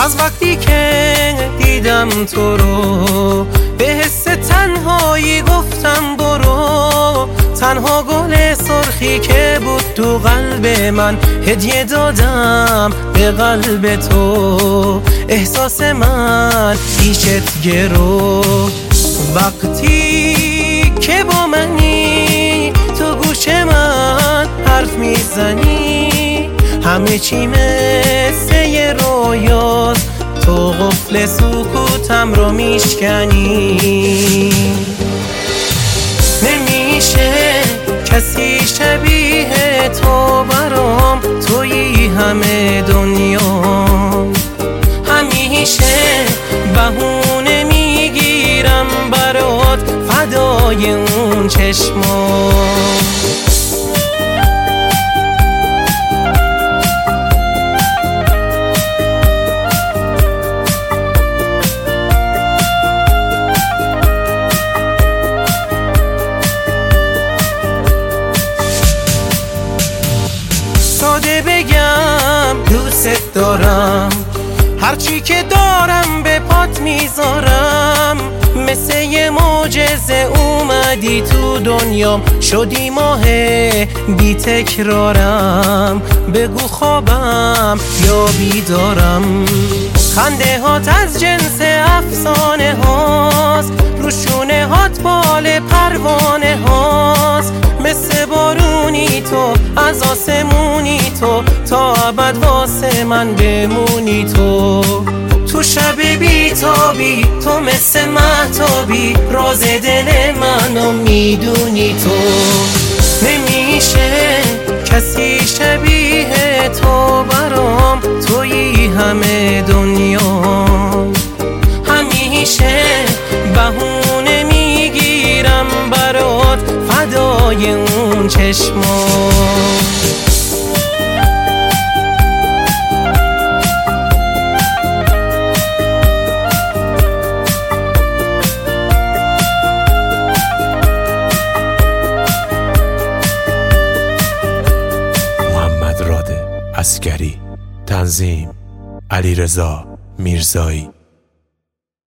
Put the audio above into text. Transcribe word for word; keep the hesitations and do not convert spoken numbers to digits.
از وقتی که دیدم تو رو به حس تنهایی گفتم برو. تنها گل سرخی که بود تو قلب من هدیه دادم به قلب تو. احساس من پیشت گرو وقتی که با منی تو گوش من حرف میزنی. همه چی مثل یه رویاست تو قفل سکوتم رو میشکنی. نمیشه کسی شبیه تو برام تویی همه دنیا. همیشه بهونه میگیرم برات فدای اون چشما. ساده بگم دوست دارم، هرچی که دارم به پات میذارم. مثل یه معجزه اومدی تو دنیام، شدی ماه بی تکرارم. بگو خوابم یا بیدارم، خنده هات از جنس افسانه هاست، روشونه هات بال پروانه هاست. مثل بارونی تو از آسمونی تو تا ابد واسه من بمونی تو. تو شب بیتابی تو مثل مهتابی، راز دل منو میدونی تو. نمیشه کسی شبیه تو برام تویی همه دنیا. همیشه بهونه میگیرم برات فدای اون چشما. عسکری، تنظیم علیرضا میرزایی.